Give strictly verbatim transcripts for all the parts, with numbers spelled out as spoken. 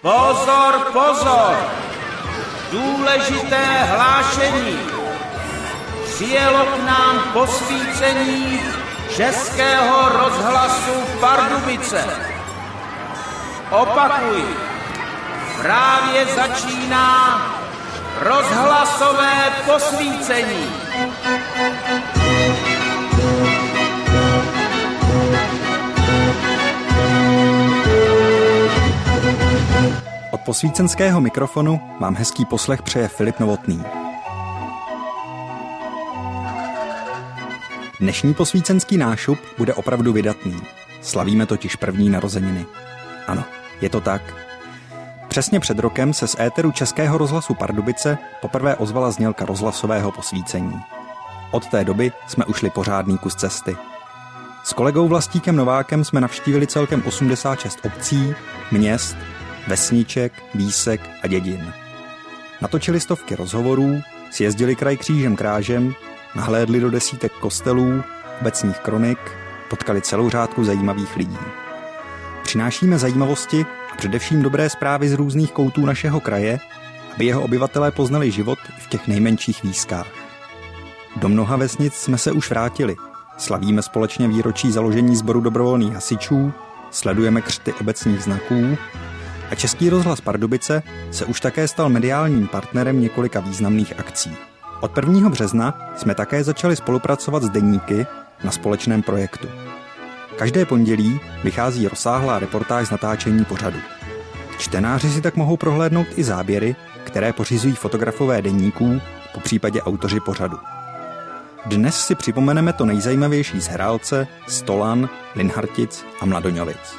Pozor, pozor! Důležité hlášení. Přijelo k nám posvícení Českého rozhlasu Pardubice. Opakuji, právě začíná rozhlasové posvícení. Od posvícenského mikrofonu vám hezký poslech přeje Filip Novotný. Dnešní posvícenský nášup bude opravdu vydatný. Slavíme totiž první narozeniny. Ano, je to tak. Přesně před rokem se z éteru Českého rozhlasu Pardubice poprvé ozvala znělka rozhlasového posvícení. Od té doby jsme ušli pořádný kus cesty. S kolegou Vlastíkem Novákem jsme navštívili celkem osmdesát šest obcí, měst, vesniček, výsek a dědin. Natočili stovky rozhovorů, sjezdili kraj křížem krážem, nahlédli do desítek kostelů, obecních kronik, potkali celou řádku zajímavých lidí. Přinášíme zajímavosti a především dobré zprávy z různých koutů našeho kraje, aby jeho obyvatelé poznali život i v těch nejmenších výskách. Do mnoha vesnic jsme se už vrátili. Slavíme společně výročí založení sboru dobrovolných hasičů, sledujeme křty obecních znaků a Český rozhlas Pardubice se už také stal mediálním partnerem několika významných akcí. Od prvního března jsme také začali spolupracovat s deníky na společném projektu. Každé pondělí vychází rozsáhlá reportáž z natáčení pořadu. Čtenáři si tak mohou prohlédnout i záběry, které pořizují fotografové deníků, popřípadě autoři pořadu. Dnes si připomeneme to nejzajímavější z Herálce, Stolan, Linhartic a Mladoňovic.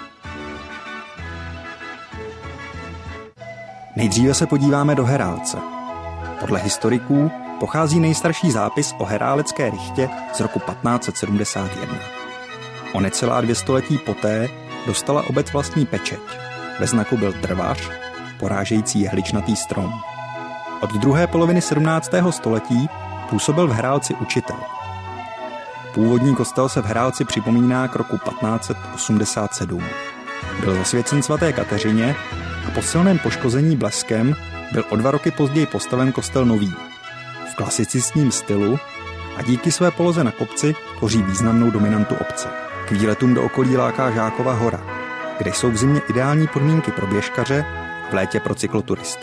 Nejdříve se podíváme do Herálce. Podle historiků pochází nejstarší zápis o herálecké rychtě z roku patnáct set sedmdesát jedna. O necelá dvě století poté dostala obec vlastní pečeť. Ve znaku byl trvař, porážející jehličnatý strom. Od druhé poloviny sedmnáctého století působil v Herálci učitel. Původní kostel se v Herálci připomíná k roku patnáct set osmdesát sedm. Byl zasvěcen svaté Kateřině a po silném poškození bleskem byl o dva roky později postaven kostel nový. V klasicistním stylu a díky své poloze na kopci tvoří významnou dominantu obce. K výletům do okolí láká Žákova hora, kde jsou v zimě ideální podmínky pro běžkaře a v létě pro cykloturisty.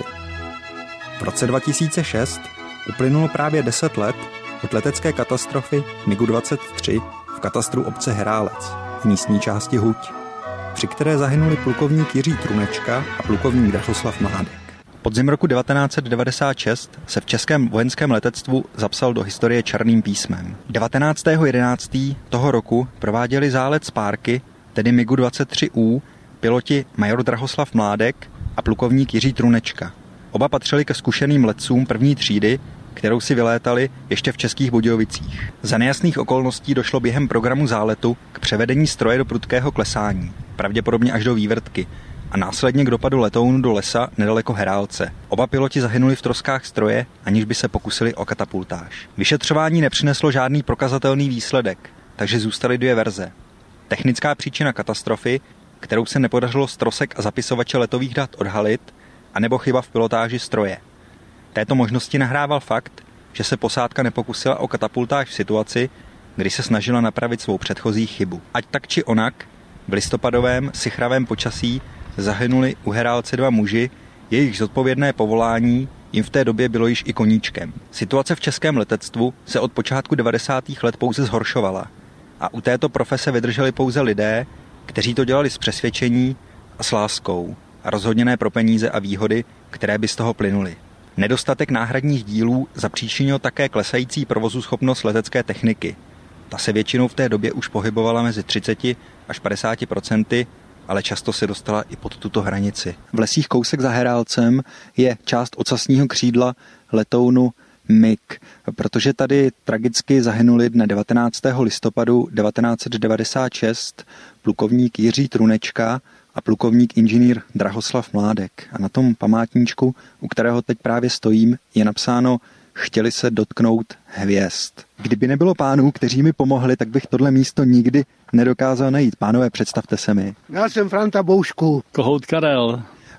V roce dva tisíce šest uplynulo právě deset let od letecké katastrofy MiGu dvacet tři v katastru obce Herálec v místní části Huť, při které zahynuli plukovník Jiří Trunečka a plukovník Drahoslav Mládek. Podzim roku devatenáct set devadesát šest se v českém vojenském letectvu zapsal do historie černým písmem. devatenáctého jedenáctého toho roku prováděli zálet z Párky, tedy MiGu dvacet tři U, piloti major Drahoslav Mládek a plukovník Jiří Trunečka. Oba patřili ke zkušeným letcům první třídy, kterou si vylétali ještě v Českých Budějovicích. Za nejasných okolností došlo během programu záletu k převedení stroje do prudkého klesání, pravděpodobně až do vývrtky, a následně k dopadu letounu do lesa nedaleko Herálce. Oba piloti zahynuli v troskách stroje, aniž by se pokusili o katapultáž. Vyšetřování nepřineslo žádný prokazatelný výsledek, takže zůstaly dvě verze. Technická příčina katastrofy, kterou se nepodařilo z trosek a zapisovače letových dat odhalit, anebo chyba v pilotáži stroje. Této možnosti nahrával fakt, že se posádka nepokusila o katapultáž v situaci, kdy se snažila napravit svou předchozí chybu. Ať tak či onak, v listopadovém sichravém počasí zahynuli u Herálce dva muži, jejich zodpovědné povolání jim v té době bylo již i koníčkem. Situace v českém letectvu se od počátku devadesátých let pouze zhoršovala a u této profese vydrželi pouze lidé, kteří to dělali s přesvědčení a s láskou a rozhodně ne pro peníze a výhody, které by z toho plynuly. Nedostatek náhradních dílů zapříčinil také klesající provozuschopnost letecké techniky. Ta se většinou v té době už pohybovala mezi třicet až padesát procenty, ale často se dostala i pod tuto hranici. V lesích kousek za Herálcem je část ocasního křídla letounu MiG, protože tady tragicky zahynuli dne devatenáctého listopadu devatenáct set devadesát šest plukovník Jiří Trunečka a plukovník inženýr Drahoslav Mládek. A na tom památníčku, u kterého teď právě stojím, je napsáno: chtěli se dotknout hvězd. Kdyby nebylo pánů, kteří mi pomohli, tak bych tohle místo nikdy nedokázal najít. Pánové, představte se mi. Já jsem Franta Boušku. Kohout Karel.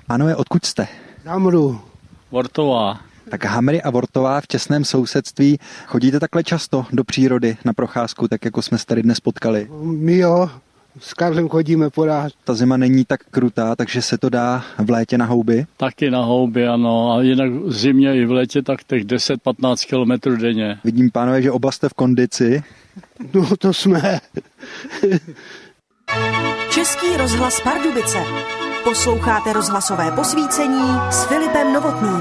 Pánové, odkud jste? Hamru. Vortová. Tak Hamry a Vortová v těsném sousedství. Chodíte takhle často do přírody na procházku, tak jako jsme se tady dnes potkali? My jo, s Karlem chodíme porád. Ta zima není tak krutá, takže se to dá v létě na houby? Taky na houby, ano. A jinak v zimě i v létě tak těch deset patnáct kilometrů denně. Vidím, pánové, že oba jste v kondici. No to jsme. Český rozhlas Pardubice. Posloucháte rozhlasové posvícení s Filipem Novotným.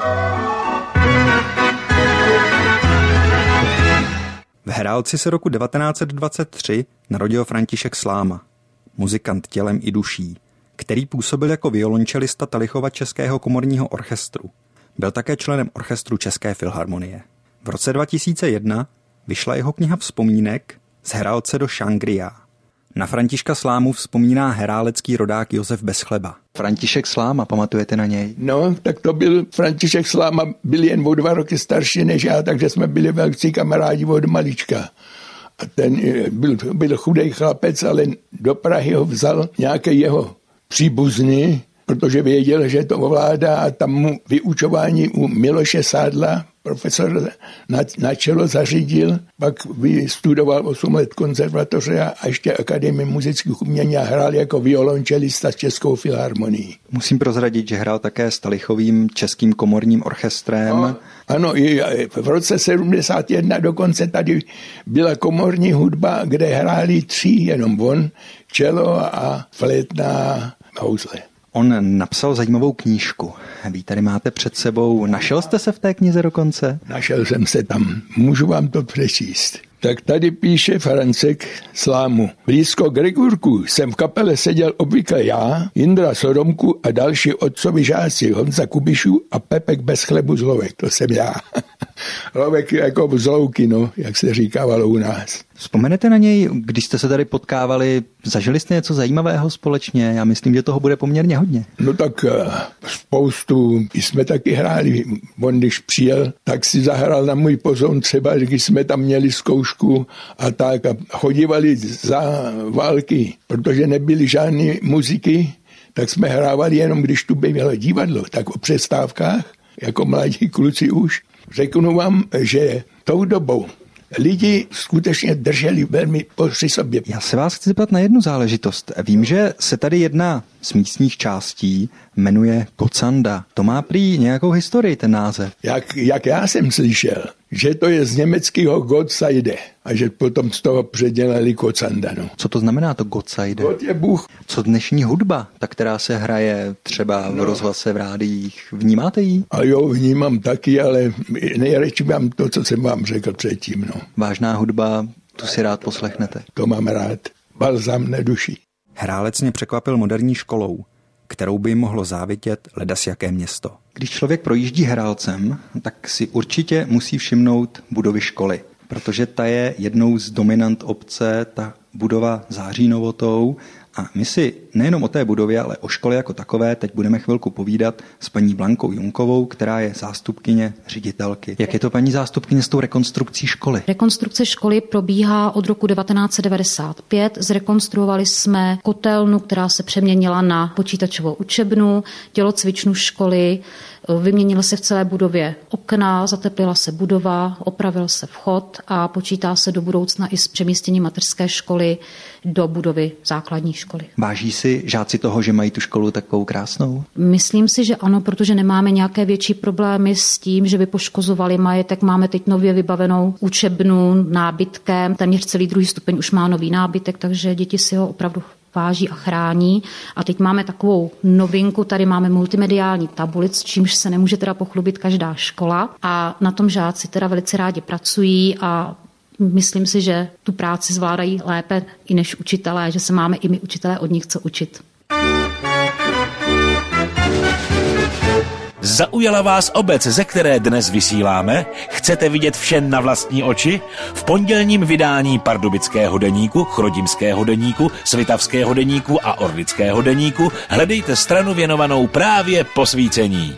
V Herálci se roku devatenáct dvacet tři narodil František Sláma, muzikant tělem i duší, který působil jako violončelista Talichova Českého komorního orchestru. Byl také členem orchestru České filharmonie. V roce dva tisíce jedna vyšla jeho kniha vzpomínek Z Herálce do Šangria. Na Františka Slámu vzpomíná herálecký rodák Josef Bezchleba. František Sláma, pamatujete na něj? No, tak to byl František Sláma, byl jen o dva roky starší než já, takže jsme byli velcí kamarádi od malička. A ten byl, byl chudej chlapec, ale do Prahy ho vzal nějaký jeho příbuzný, protože věděl, že to ovládá, a tam mu vyučování u Miloše Sádla profesor na, na čelo zařídil, pak vystudoval osm let konzervatoře a ještě Akademii muzických umění a hrál jako violončelista s Českou filharmonií. Musím prozradit, že hrál také s Talichovým Českým komorním orchestrem. No, ano, i v roce sedmdesát jedna dokonce tady byla komorní hudba, kde hráli tři, jenom on, čelo a flétna housle. On napsal zajímavou knížku. Vy tady máte před sebou. Našel jste se v té knize dokonce? Našel jsem se tam. Můžu vám to přečíst. Tak tady píše Francek Slámu. Blízko Gregurku jsem v kapele seděl obvykle já, Jindra Sodomku a další otcovi žáci Honza Kubišu a Pepek bez chlebu z Lovek. To jsem já. Lovek jako z Louky, no, jak se říkávalo u nás. Vzpomenete na něj, když jste se tady potkávali, zažili jste něco zajímavého společně? Já myslím, že toho bude poměrně hodně. No tak spoustu jsme taky hráli. On když přijel, tak si zahrál na můj pozon třeba, když jsme tam měli zkoušku a tak. A chodívali za války, protože nebyly žádné muziky, tak jsme hrávali jenom, když tu bylo divadlo, tak o přestávkách, jako mladí kluci už. Řeknu vám, že tou dobou lidi skutečně drželi velmi při sobě. Já se vás chci zeptat na jednu záležitost. Vím, že se tady jedna z místních částí jmenuje Kocanda. To má prý nějakou historii, ten název. Jak, jak já jsem slyšel, že to je z německého Gottseide a že potom z toho předělali Kocanda. No. Co to znamená to Gottseide? God je Bůh. Co dnešní hudba, ta, která se hraje třeba v no. rozhlase, v rádiích, vnímáte ji? A jo, vnímám taky, ale nejradši mám to, co jsem vám řekl předtím. No. Vážná hudba, tu si rád poslechnete. To mám rád. Balzám na duši. Hrálec mě překvapil moderní školou, kterou by jim mohlo závidět ledas jaké město. Když člověk projíždí Herálcem, tak si určitě musí všimnout budovy školy, protože ta je jednou z dominant obce, ta budova září novotou. A my si nejenom o té budově, ale o škole jako takové teď budeme chvilku povídat s paní Blankou Junkovou, která je zástupkyně ředitelky. Jak je to, paní zástupkyně, s tou rekonstrukcí školy? Rekonstrukce školy probíhá od roku devatenáct set devadesát pět. Zrekonstruovali jsme kotelnu, která se přeměnila na počítačovou učebnu, tělocvičnu školy, vyměnila se v celé budově okna, zateplila se budova, opravil se vchod a počítá se do budoucna i s přemístěním mateřské školy do budovy základní školy. Váží si žáci toho, že mají tu školu takovou krásnou? Myslím si, že ano, protože nemáme nějaké větší problémy s tím, že by poškozovali majetek. Máme teď nově vybavenou učebnu nábytkem, téměř celý druhý stupeň už má nový nábytek, takže děti si ho opravdu váží a chrání. A teď máme takovou novinku, tady máme multimediální tabuli, s čímž se nemůže teda pochlubit každá škola. A na tom žáci teda velice rádi pracují a myslím si, že tu práci zvládají lépe i než učitelé, že se máme i my učitelé od nich co učit. Zaujala vás obec, ze které dnes vysíláme? Chcete vidět vše na vlastní oči? V pondělním vydání Pardubického deníku, Chrudimského deníku, Svitavského deníku a Orlického deníku hledejte stranu věnovanou právě posvícení.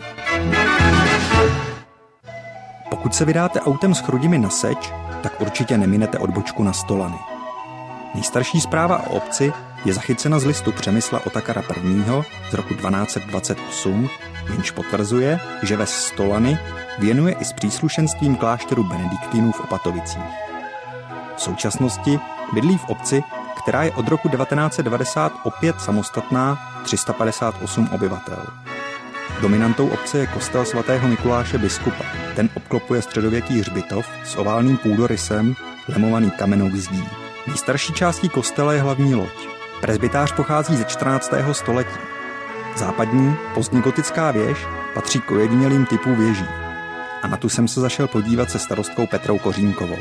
Pokud se vydáte autem z Chrudimi na Seč, tak určitě neminete odbočku na Stolany. Nejstarší zpráva o obci je zachycena z listu Přemysla Otakara prvního z roku dvanáct set dvacet osm, jenž potvrzuje, že ves Stolany věnuje i s příslušenstvím klášteru benediktínů v Opatovicích. V současnosti bydlí v obci, která je od roku devatenáct set devadesát opět samostatná, tři sta padesát osm obyvatel. Dominantou obce je kostel svatého Mikuláše biskupa. Ten obklopuje středověký hřbitov s oválným půdorysem, lemovaný kamennou zdí. Nejstarší částí kostela je hlavní loď. Presbytář pochází ze čtrnáctého století. Západní, pozdně gotická věž patří k ojedinělým typům věží. A na tu jsem se zašel podívat se starostkou Petrou Kořínkovou.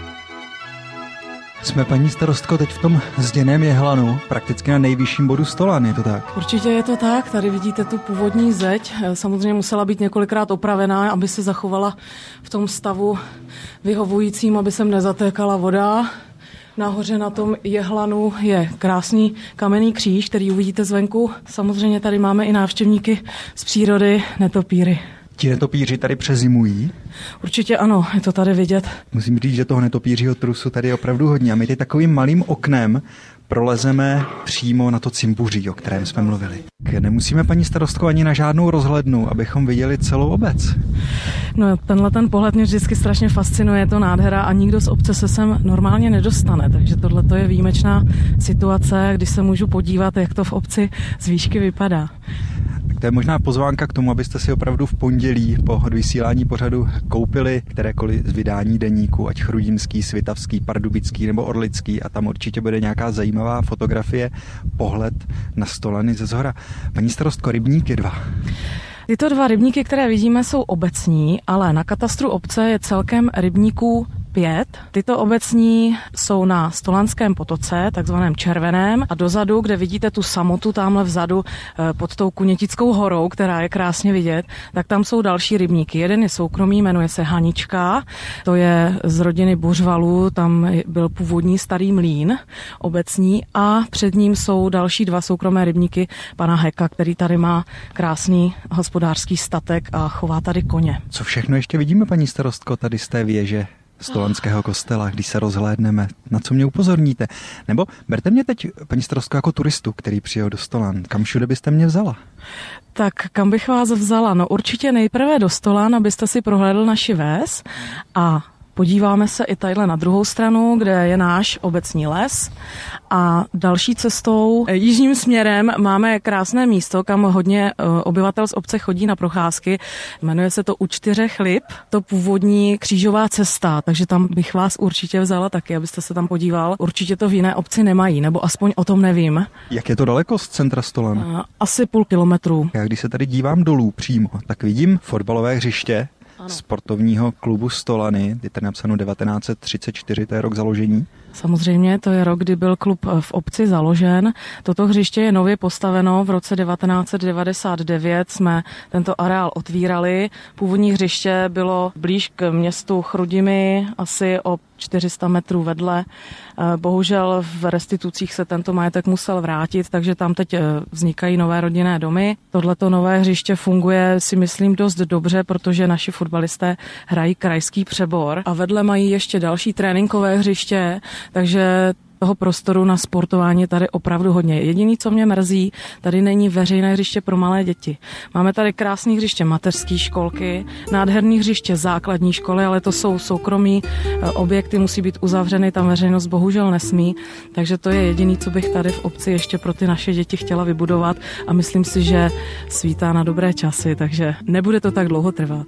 Jsme, paní starostko, teď v tom zděném jehlanu, prakticky na nejvyšším bodu Stolan, je to tak? Určitě je to tak, tady vidíte tu původní zeď, samozřejmě musela být několikrát opravená, aby se zachovala v tom stavu vyhovujícím, aby sem nezatékala voda. Nahoře na tom jehlanu je krásný kamenný kříž, který uvidíte zvenku. Samozřejmě tady máme i návštěvníky z přírody, netopíry. Ti netopíři tady přezimují? Určitě ano, je to tady vidět. Musím říct, že toho netopířího trusu tady je opravdu hodně. A my teď takovým malým oknem prolezeme přímo na to cimbuří, o kterém jsme mluvili. Nemusíme, paní starostko, ani na žádnou rozhlednu, abychom viděli celou obec. No, tenhle ten pohled mě vždycky strašně fascinuje, je to nádhera a nikdo z obce se sem normálně nedostane, takže tohle je výjimečná situace, když se můžu podívat, jak to v obci z výšky vypadá. Tak to je možná pozvánka k tomu, abyste si opravdu v pondělí po vysílání pořadu koupili kterékoliv z vydání deníku, ať chrudimský, svitavský, pardubický nebo orlický, a tam určitě bude nějaká zajímavá fotografie, pohled na Stolany ze zhora. Paní starostko, rybníky dva. Tyto dva rybníky, které vidíme, jsou obecní, ale na katastru obce je celkem rybníků pět. Tyto obecní jsou na Stolanském potoce, takzvaném Červeném, a dozadu, kde vidíte tu samotu tamhle vzadu pod tou Kunětickou horou, která je krásně vidět, tak tam jsou další rybníky. Jeden je soukromý, jmenuje se Hanička, to je z rodiny Buřvalů, tam byl původní starý mlýn obecní, a před ním jsou další dva soukromé rybníky pana Heka, který tady má krásný hospodářský statek a chová tady koně. Co všechno ještě vidíme, paní starostko, tady z té věže Stolanského kostela, když se rozhlédneme? Na co mě upozorníte? Nebo berte mě teď, paní starostko, jako turistu, který přijel do Stolan. Kam všude byste mě vzala? Tak kam bych vás vzala? No určitě nejprve do Stolan, abyste si prohlédl naši ves, a podíváme se i tadyhle na druhou stranu, kde je náš obecní les, a další cestou jižním směrem máme krásné místo, kam hodně obyvatel z obce chodí na procházky. Jmenuje se to U čtyřech lip, to původní křížová cesta, takže tam bych vás určitě vzala taky, abyste se tam podíval. Určitě to v jiné obci nemají, nebo aspoň o tom nevím. Jak je to daleko z centra Stolan? Asi půl kilometru. Já když se tady dívám dolů přímo, tak vidím fotbalové hřiště, ano, sportovního klubu Stolany, je tady napsáno devatenáct set třicet čtyři, to je rok založení. Samozřejmě, to je rok, kdy byl klub v obci založen. Toto hřiště je nově postaveno. V roce devatenáct set devadesát devět jsme tento areál otvírali. Původní hřiště bylo blíž k městu Chrudimi, asi o čtyři sta metrů vedle. Bohužel v restitucích se tento majetek musel vrátit, takže tam teď vznikají nové rodinné domy. Tohleto nové hřiště funguje, si myslím, dost dobře, protože naši fotbalisté hrají krajský přebor a vedle mají ještě další tréninkové hřiště, takže toho prostoru na sportování tady opravdu hodně. Jediný, co mě mrzí, tady není veřejné hřiště pro malé děti. Máme tady krásné hřiště mateřské školky, nádherné hřiště základní školy, ale to jsou soukromí objekty, musí být uzavřeny, tam veřejnost bohužel nesmí, takže to je jediný, co bych tady v obci ještě pro ty naše děti chtěla vybudovat, a myslím si, že svítá na dobré časy, takže nebude to tak dlouho trvat.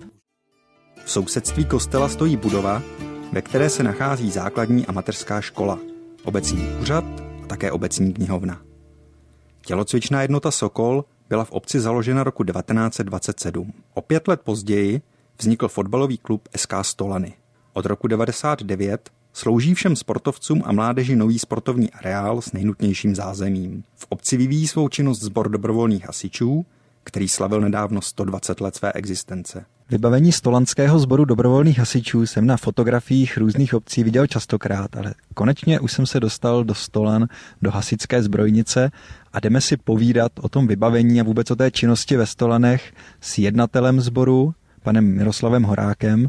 V sousedství kostela stojí budova, ve které se nachází základní a mateřská škola, obecní úřad a také obecní knihovna. Tělocvičná jednota Sokol byla v obci založena roku devatenáct set dvacet sedm. O pět let později vznikl fotbalový klub S K Stolany. Od roku devadesát devět slouží všem sportovcům a mládeži nový sportovní areál s nejnutnějším zázemím. V obci vyvíjí svou činnost sbor dobrovolných hasičů, který slavil nedávno sto dvacet let své existence. Vybavení stolanského sboru dobrovolných hasičů jsem na fotografiích různých obcí viděl častokrát, ale konečně už jsem se dostal do Stolan, do hasičské zbrojnice, a jdeme si povídat o tom vybavení a vůbec o té činnosti ve Stolanech s jednatelem sboru, panem Miroslavem Horákem.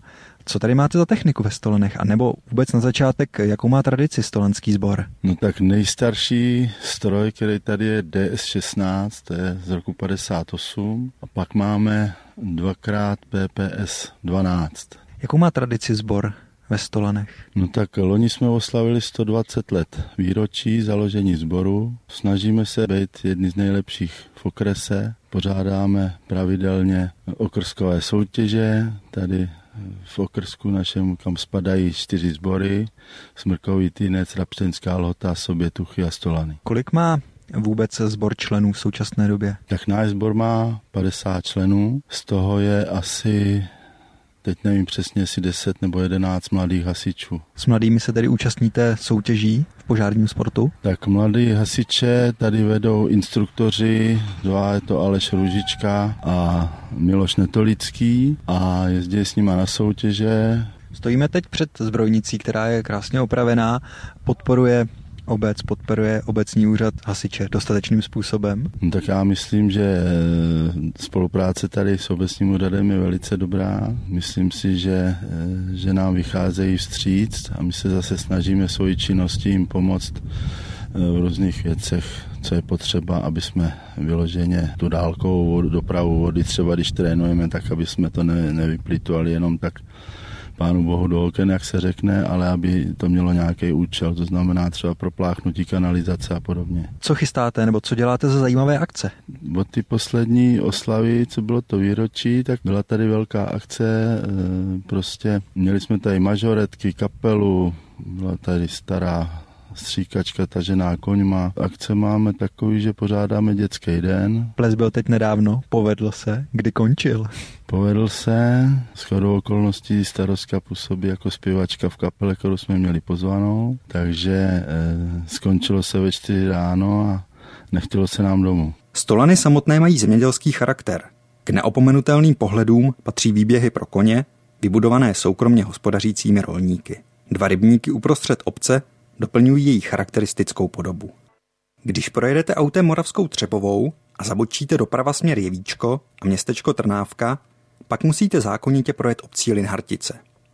Co tady máte za techniku ve Stolenech? A nebo vůbec na začátek, jakou má tradici stolenský sbor? No tak nejstarší stroj, který tady je D S šestnáct, to je z roku padesát osm. A pak máme dvakrát P P S dvanáct. Jakou má tradici sbor ve Stolenech? No tak loni jsme oslavili sto dvacet let výročí založení sboru. Snažíme se být jedni z nejlepších v okrese. Pořádáme pravidelně okrskové soutěže. Tady v okrsku našem, kam spadají čtyři sbory. Smrkový Týnec, Rapštejnská Lhota, Sobětuchy a Stolany. Kolik má vůbec sbor členů v současné době? Tak náš sbor má padesát členů. Z toho je asi... Teď nevím přesně, jestli deset nebo jedenáct mladých hasičů. S mladými se tedy účastníte soutěží v požárním sportu? Tak mladí hasiče tady vedou instruktoři, dva je to Aleš Růžička a Miloš Netolický a jezdí s nima na soutěže. Stojíme teď před zbrojnicí, která je krásně opravená, podporuje obec, podporuje obecní úřad hasiče dostatečným způsobem? No, tak já myslím, že spolupráce tady s obecním úřadem je velice dobrá. Myslím si, že, že nám vycházejí vstříc a my se zase snažíme svojí činností jim pomoct v různých věcech, co je potřeba, aby jsme vyloženě tu dálkovou dopravu vody, třeba když trénujeme, tak aby jsme to ne, nevyplitovali jenom tak Pánu Bohu do oken, jak se řekne, ale aby to mělo nějaký účel, to znamená třeba propláchnutí kanalizace a podobně. Co chystáte, nebo co děláte za zajímavé akce? Od ty poslední oslavy, co bylo to výročí, tak byla tady velká akce, prostě měli jsme tady mažoretky, kapelu, byla tady stará stříkačka tažená koňma. Akce máme takový, že pořádáme dětský den. Ples byl teď nedávno, povedl se, kdy končil? Povedl se, shodou okolností starostka působí jako zpěvačka v kapele, kterou jsme měli pozvanou, takže e, skončilo se ve čtyři ráno a nechtělo se nám domů. Stolany samotné mají zemědělský charakter. K neopomenutelným pohledům patří výběhy pro koně, vybudované soukromně hospodařícími rolníky. Dva rybníky uprostřed obce doplňují její charakteristickou podobu. Když projedete autem Moravskou Třebovou a zabočíte doprava směr Jevíčko a městečko Trnávka, pak musíte zákonitě projet obcí Linhartice.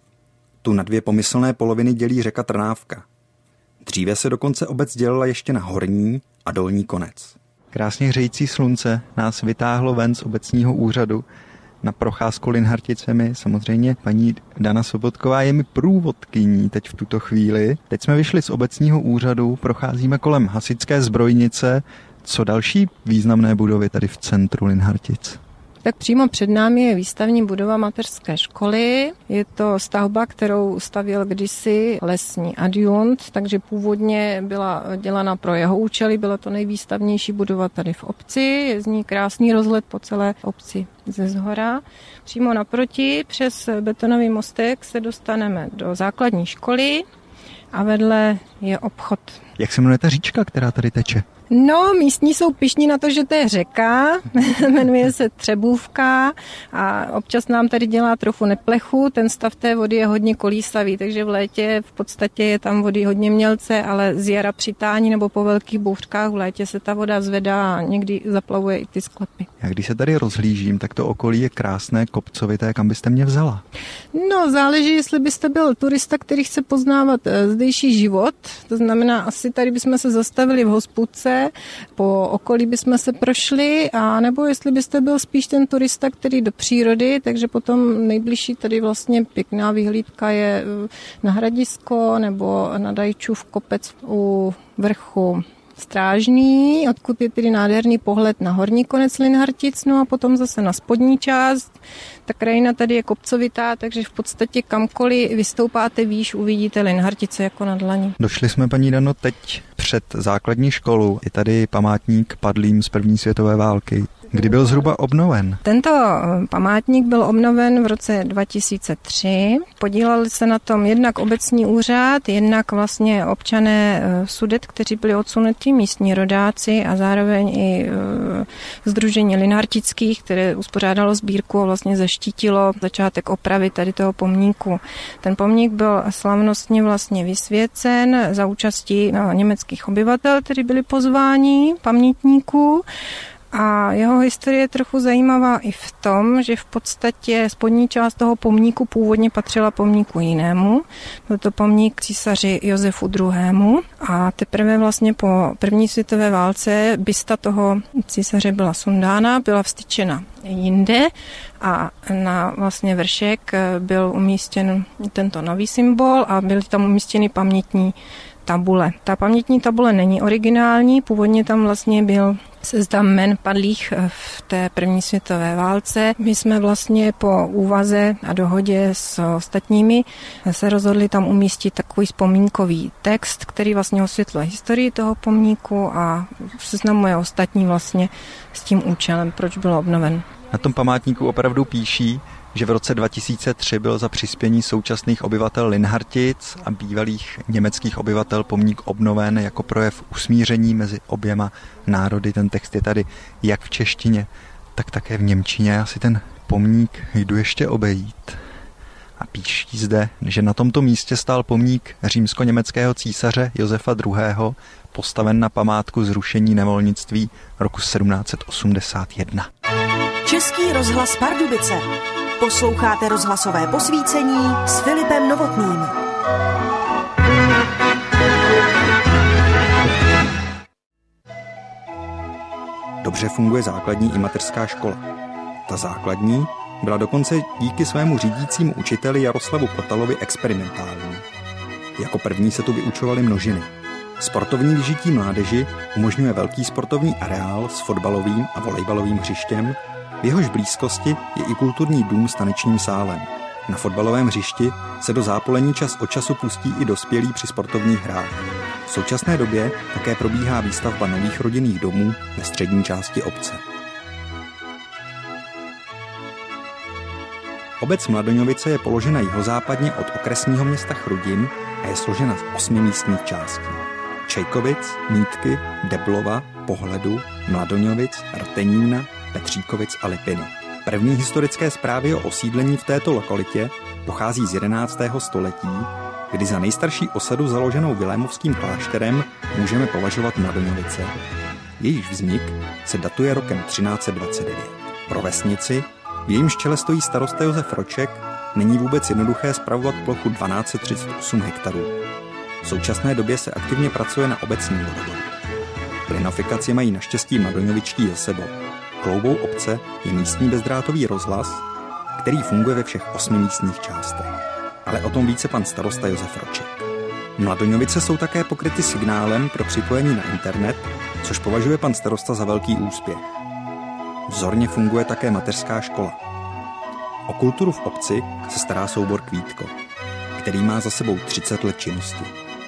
Tu na dvě pomyslné poloviny dělí řeka Trnávka. Dříve se dokonce obec dělila ještě na horní a dolní konec. Krásně hřející slunce nás vytáhlo ven z obecního úřadu na procházku Linharticemi. Samozřejmě paní Dana Sobotková je mi průvodkyní teď v tuto chvíli. Teď jsme vyšli z obecního úřadu, procházíme kolem hasičské zbrojnice. Co další významné budovy tady v centru Linhartic? Tak přímo před námi je výstavní budova mateřské školy. Je to stavba, kterou stavěl kdysi lesní adjunt, takže původně byla dělána pro jeho účely. Byla to nejvýstavnější budova tady v obci. Je z ní krásný rozhled po celé obci ze zhora. Přímo naproti přes betonový mostek se dostaneme do základní školy a vedle je obchod. Jak se jmenuje ta říčka, která tady teče? No, místní jsou pyšní na to, že to je řeka, jmenuje se Třebůvka a občas nám tady dělá trochu neplechu, ten stav té vody je hodně kolísavý, takže v létě v podstatě je tam vody hodně mělce, ale z jara při tání nebo po velkých bouřkách v létě se ta voda zvedá a někdy zaplavuje i ty sklepy. Já když se tady rozhlížím, tak to okolí je krásné, kopcovité, kam byste mě vzala? No, záleží, jestli byste byl turista, který chce poznávat zdejší život, to znamená, asi tady bychom se zastavili v hospůdce, po okolí bychom se prošli, a nebo jestli byste byl spíš ten turista, který do přírody, takže potom nejbližší tady vlastně pěkná vyhlídka je na Hradisko nebo na Dajčův kopec u vrchu Strážný, odkud je tedy nádherný pohled na horní konec Linhartic, no a potom zase na spodní část. Ta krajina tady je kopcovitá, takže v podstatě kamkoliv vystoupáte výš, uvidíte Linhartice jako na dlani. Došli jsme, paní Dano, teď před základní školu. Je tady památník padlým z první světové války. Kdy byl zhruba obnoven? Tento památník byl obnoven v roce dva tisíce tři. Podíleli se na tom jednak obecní úřad, jednak vlastně občané Sudet, kteří byli odsunutí, místní rodáci a zároveň i Sdružení Linhartických, které uspořádalo sbírku a vlastně zaštítilo začátek opravy tady toho pomníku. Ten pomník byl slavnostně vlastně vysvěcen za účastí německých obyvatel, kteří byli pozváni, pamětníků. A jeho historie je trochu zajímavá i v tom, že v podstatě spodní část toho pomníku původně patřila pomníku jinému. Byl to pomník císaři Josefu druhému. A teprve vlastně po první světové válce bysta toho císaře byla sundána, byla vstyčena jinde a na vlastně vršek byl umístěn tento nový symbol a byly tam umístěny pamětní tabule. Ta pamětní tabule není originální, původně tam vlastně byl seznam jmen padlých v té první světové válce. My jsme vlastně po úvaze a dohodě s ostatními se rozhodli tam umístit takový vzpomínkový text, který vlastně osvětluje historii toho pomníku a seznamuje ostatní vlastně s tím účelem, proč byl obnoven. Na tom památníku opravdu píší, že v roce dva tisíce tři byl za přispění současných obyvatel Linhartic a bývalých německých obyvatel pomník obnoven jako projev usmíření mezi oběma národy. Ten text je tady jak v češtině, tak také v němčině. Já si ten pomník jdu ještě obejít. A píší zde, že na tomto místě stál pomník římsko-německého císaře Josefa druhého., postaven na památku zrušení nevolnictví roku sedmnáct set osmdesát jedna. Český rozhlas Pardubice. Posloucháte rozhlasové posvícení s Filipem Novotným. Dobře funguje základní i mateřská škola. Ta základní byla dokonce díky svému řídícímu učiteli Jaroslavu Kotalovi experimentální. Jako první se tu vyučovaly množiny. Sportovní vyžití mládeži umožňuje velký sportovní areál s fotbalovým a volejbalovým hřištěm. V jehož blízkosti je i kulturní dům s tanečním sálem. Na fotbalovém hřišti se do zápolení čas od času pustí i dospělí při sportovních hrách. V současné době také probíhá výstavba nových rodinných domů ve střední části obce. Obec Mladoňovice je položena jihozápadně od okresního města Chrudim a je složena z osmi místních částí. Čejkovic, Mítky, Deblova, Pohledu, Mladoňovic, Rtenína, Petříkovic a Lipiny. První historické zprávy o osídlení v této lokalitě pochází z jedenáctého století, kdy za nejstarší osadu založenou Vilémovským klášterem můžeme považovat Mladoňovice. Jejíž vznik se datuje rokem třináct set dvacet devět. Pro vesnici, v jejímž čele stojí starosta Josef Roček, není vůbec jednoduché spravovat plochu dvanáct set třicet osm hektarů. V současné době se aktivně pracuje na obecním vodovodu. Plynofikaci mají naštěstí mladoňovičtí za sebou. Kloubou obce je místní bezdrátový rozhlas, který funguje ve všech osmi místních částech. Ale o tom více pan starosta Josef Roček. Mladoňovice jsou také pokryty signálem pro připojení na internet, což považuje pan starosta za velký úspěch. Vzorně funguje také mateřská škola. O kulturu v obci se stará soubor Kvítko, který má za sebou třicet let činnosti.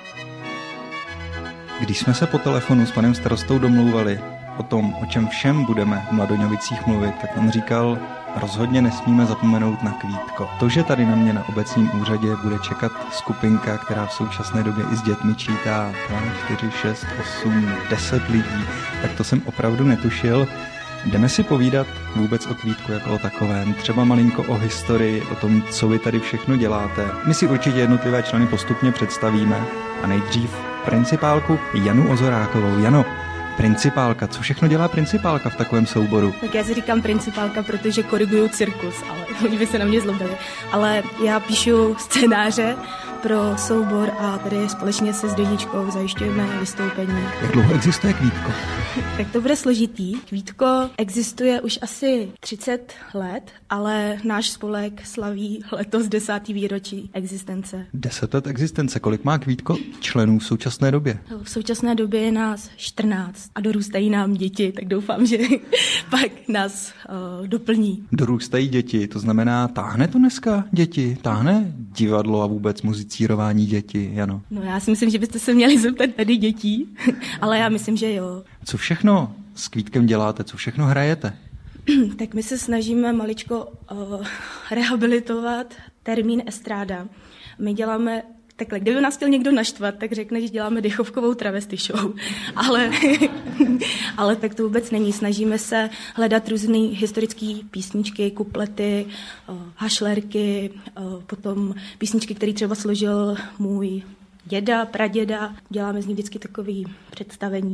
Když jsme se po telefonu s panem starostou domlouvali o tom, o čem všem budeme v Mladoňovicích mluvit, tak on říkal, rozhodně nesmíme zapomenout na Kvítko. To, že tady na mě na obecním úřadě bude čekat skupinka, která v současné době i s dětmi čítá dva, čtyři, šest, osm, deset lidí, tak to jsem opravdu netušil. Jdeme si povídat vůbec o Kvítku jako o takovém, třeba malinko o historii, o tom, co vy tady všechno děláte. My si určitě jednotlivé členy postupně představíme a nejdřív principálku Janu Ozorákovou. Jano, principálka, co všechno dělá principálka v takovém souboru? Tak já si říkám principálka, protože koriguju cirkus, ale oni by se na mě zlobili. Ale já píšu scénáře pro soubor a tady společně se Zdeničkou zajišťujeme vystoupení. Jak dlouho existuje Kvítko? Tak to bude složitý. Kvítko existuje už asi třicet let, ale náš spolek slaví letos desátý výročí existence. Deset let existence. Kolik má Kvítko členů v současné době? V současné době je nás čtrnáct a dorůstají nám děti, tak doufám, že pak nás uh, doplní. Dorůstají děti, to znamená, táhne to dneska děti? Táhne divadlo a vůbec muzicírování dětí, Jano? No já si myslím, že byste se měli zeptat tady dětí, ale já myslím, že jo. Co všechno s Kvítkem děláte, co všechno hrajete? Tak my se snažíme maličko uh, rehabilitovat termín estráda. My děláme takhle, kdyby nás chtěl někdo naštvat, tak řekne, že děláme dechovkovou travesty show. Ale, ale tak to vůbec není. Snažíme se hledat různé historické písničky, kuplety, uh, hašlerky, uh, potom písničky, které třeba složil můj děda, praděda. Děláme z ní vždycky takový představení.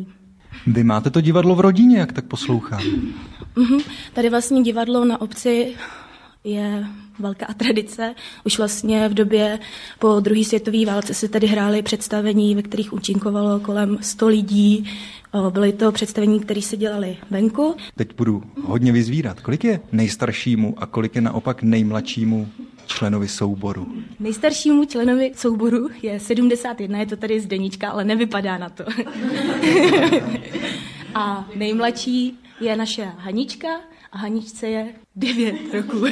Vy máte to divadlo v rodině, jak tak poslouchám. Mm-hmm. Tady vlastně divadlo na obci je velká tradice. Už vlastně v době po druhé světové válce se tady hrály představení, ve kterých účinkovalo kolem sto lidí. Byly to představení, které se dělaly venku. Teď budu hodně vyzvírat. Kolik je nejstaršímu a kolik je naopak nejmladšímu členovi souboru? Nejstaršímu členovi souboru je sedmdesát jedna, je to tady z deníčka, ale nevypadá na to. A nejmladší je naše Hanička a Haničce je devět roků.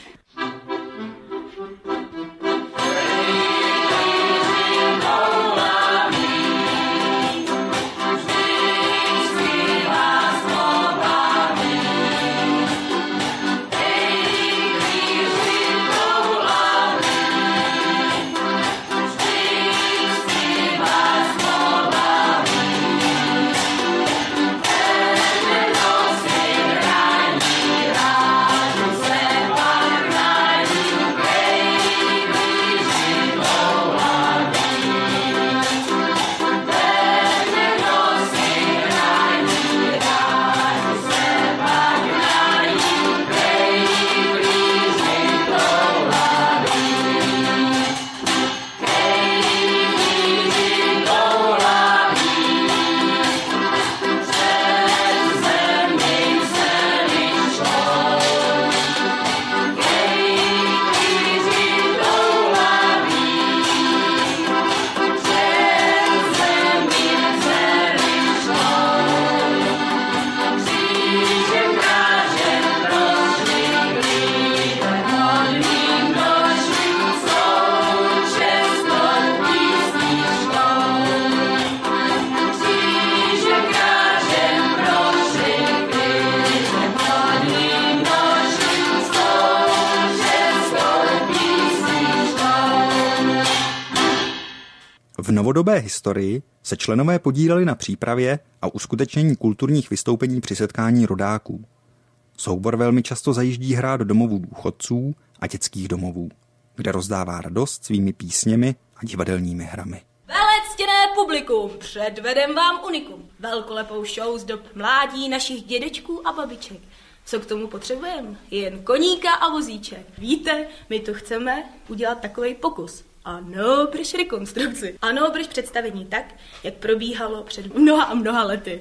V novodobé historii se členové podíleli na přípravě a uskutečnění kulturních vystoupení při setkání rodáků. Soubor velmi často zajíždí hrát do domovů důchodců a dětských domovů, kde rozdává radost svými písněmi a divadelními hrami. Velectěné publikum, předvedem vám unikum. Velkolepou show z dob mládí našich dědečků a babiček. Co k tomu potřebujeme? Jen koníka a vozíček. Víte, my tu chceme udělat takovej pokus. Ano, proč rekonstrukci. Ano, proč představení tak, jak probíhalo před mnoha a mnoha lety.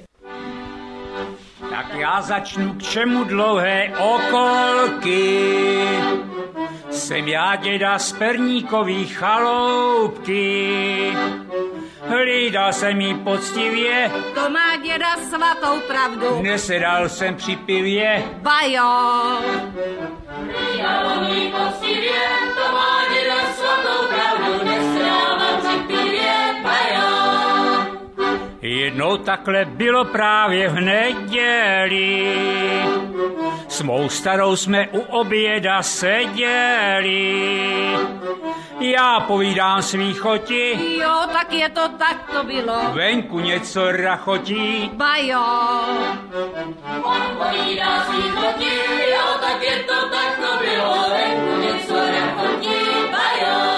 Tak já začnu, k čemu dlouhé okolky. Jsem já děda z Perníkový chaloupky. Hlídal jsem jí poctivě. To má děda svatou pravdu. Nesedal jsem při pivě. Bajo. Hlídal jí poctivě. To má děda svatou pravdu. Nesedal jsem při pivě. Bajo. Jednou takhle bylo právě v neděli. S mou starou jsme u oběda seděli. Já povídám svý choti. Jo, tak je to, tak to bylo. Venku něco rachotí. Bajo. On povídá svý choti. Jo, tak je to, tak to bylo. Venku něco rachotí. Bajo.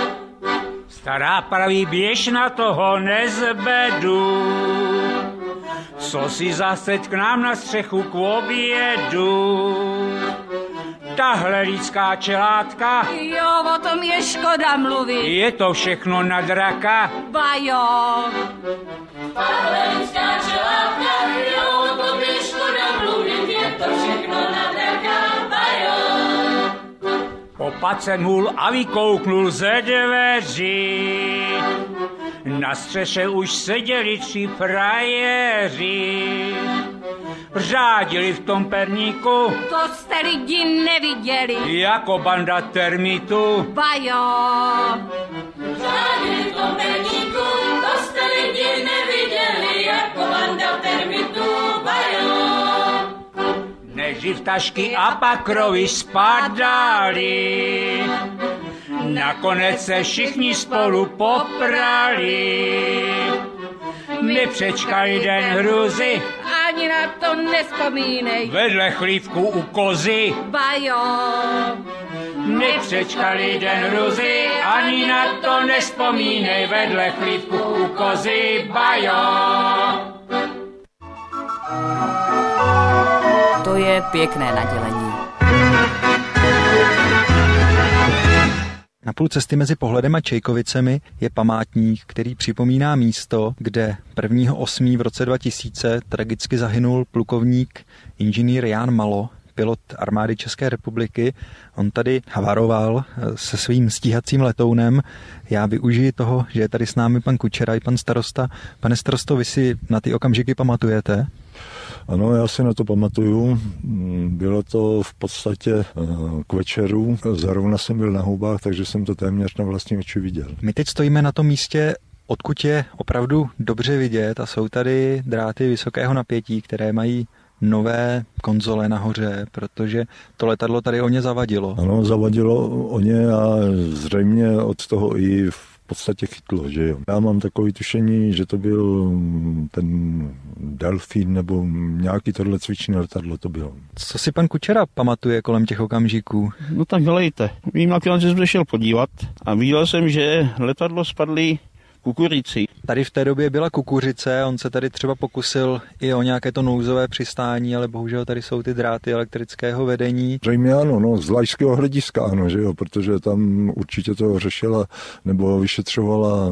Stará praví, běž na toho nezbedu. Co si zase k nám na střechu k obědu. Tahle lidská čelátka. Jo, o tom je škoda mluvit. Je to všechno na draka. Bajo. Tahle lidská čelátka. Jo, o tom je škoda mluvit. Je to všechno na draka. Bajo. Popacen hůl a vykouknul ze dveří. Na střeše už seděli tři frajeři. Řádili v tom perníku. To jste lidi neviděli. Jako banda termitu. Bajo. Řádili v tom perníku. To jste lidi neviděli. Jako banda termitu. Bajo. Nejdřív tašky a pak rovi spadali. Nakonec se všichni spolu poprali. Nepřečkali den hruzy. Ani na to nespomínej. Vedle chlívku u kozy. Bajo. Nepřečkali den hruzy. Ani na to nespomínej. Vedle chlívku u kozy. Bajo. To je pěkné nadělení. Na půl cesty mezi Pohledem a Čejkovicemi je památník, který připomíná místo, kde prvního osmého v roce dva tisíce tragicky zahynul plukovník inženýr Jan Malo, pilot armády České republiky. On tady havaroval se svým stíhacím letounem. Já využiji toho, že je tady s námi pan Kučera i pan starosta. Pane starosto, vy si na ty okamžiky pamatujete? Ano, já si na to pamatuju. Bylo to v podstatě k večeru. Zrovna jsem byl na Houbách, takže jsem to téměř na vlastní oči viděl. My teď stojíme na tom místě, odkud je opravdu dobře vidět a jsou tady dráty vysokého napětí, které mají nové konzole nahoře, protože to letadlo tady o ně zavadilo. Ano, zavadilo o ně a zřejmě od toho i v podstatě chytlo, že jo. Já mám takové tušení, že to byl ten Delfín nebo nějaký tohle cvičné letadlo to bylo. Co si pan Kučera pamatuje kolem těch okamžiků? No tak velejte. Vím, na že jsem se šel podívat a viděl jsem, že letadlo spadly kukuřici. Tady v té době byla kukuřice, on se tady třeba pokusil i o nějaké to nouzové přistání, ale bohužel tady jsou ty dráty elektrického vedení. Zřejmě ano, no, z laického hlediska ano, že jo, protože tam určitě to řešila nebo vyšetřovala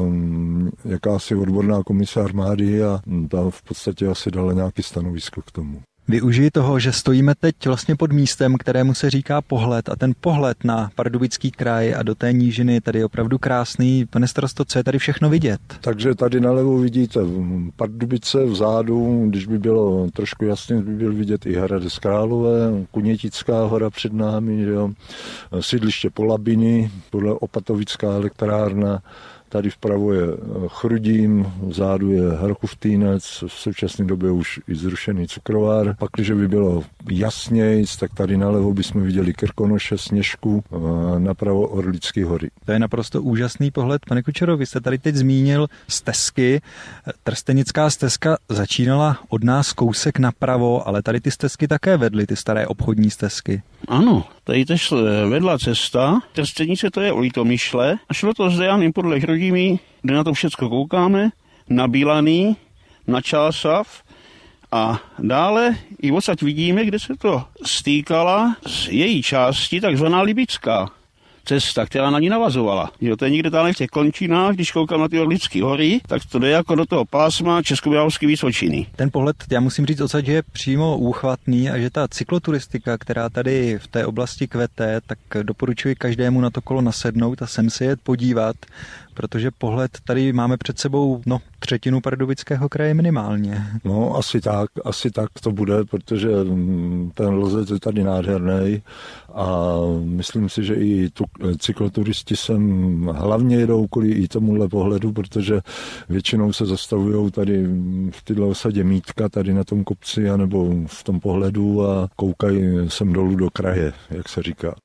jakási odborná komise armády a tam v podstatě asi dala nějaké stanovisko k tomu. Využiji toho, že stojíme teď vlastně pod místem, kterému se říká Pohled a ten pohled na Pardubický kraj a do té nížiny tady je opravdu krásný. Pane starosto, co je tady všechno vidět? Takže tady nalevo vidíte Pardubice vzadu, když by bylo trošku jasně, by byl vidět i Hradec Králové, Kunětická hora před námi, že jo? Sídliště Polabiny, podle Opatovická elektrárna. Tady vpravo je Chrudím, vzadu je Hrachův Týnec, v současné době už i zrušený cukrovár. Pak, když by bylo jasnějc, tak tady nalevo bychom viděli Krkonoše, Sněžku, napravo Orlické hory. To je naprosto úžasný pohled. Pane Kučero, vy jste tady teď zmínil stezky. Trstenická stezka začínala od nás kousek napravo, ale tady ty stezky také vedly, ty staré obchodní stezky. Ano, tady tež vedla cesta. Trstenice to je u Litomyšle a šlo to zde, já nevím, podle Chrudimi, kde na to všecko koukáme, na Bílaný, na Čásav a dále i odsaď vidíme, kde se to stýkala z její části takzvaná Libická cesta, která na ní navazovala. Jo, to je někde tam v těch končinách, když koukám na ty Orlické hory, tak to jde jako do toho pásma Českomoravské Vysočiny. Ten pohled, já musím říct odsaď, že je přímo úchvatný a že ta cykloturistika, která tady v té oblasti kvete, tak doporučuji každému na to kolo nasednout a sem se jet podívat, protože pohled tady máme před sebou, no, třetinu Pardubického kraje minimálně. No, asi tak, asi tak to bude, protože ten lozec je tady nádherný a myslím si, že i tu cykloturisti sem hlavně jedou kvůli i tomuhle pohledu, protože většinou se zastavují tady v této osadě Mítka, tady na tom kopci, anebo v tom pohledu a koukají sem dolů do kraje, jak se říká.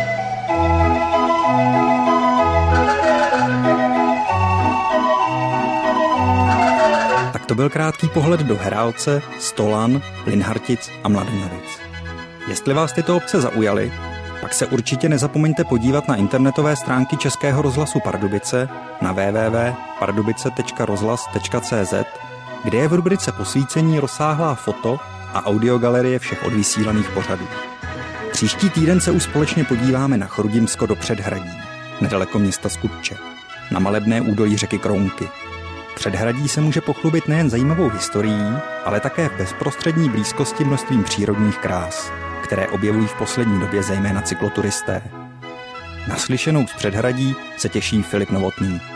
To byl krátký pohled do Herálce, Stolan, Linhartic a Mladenovic. Jestli vás tyto obce zaujaly, pak se určitě nezapomeňte podívat na internetové stránky Českého rozhlasu Pardubice na w w w tečka pardubice tečka rozhlas tečka c z, kde je v rubrice Posvícení rozsáhlá foto a audiogalerie všech odvysílaných pořadů. Příští týden se už společně podíváme na Chrudimsko do Předhradí, nedaleko města Skutče, na malebné údolí řeky Krounky. Předhradí se může pochlubit nejen zajímavou historií, ale také v bezprostřední blízkosti množstvím přírodních krás, které objevují v poslední době zejména cykloturisté. Naslyšenou z Předhradí se těší Filip Novotný.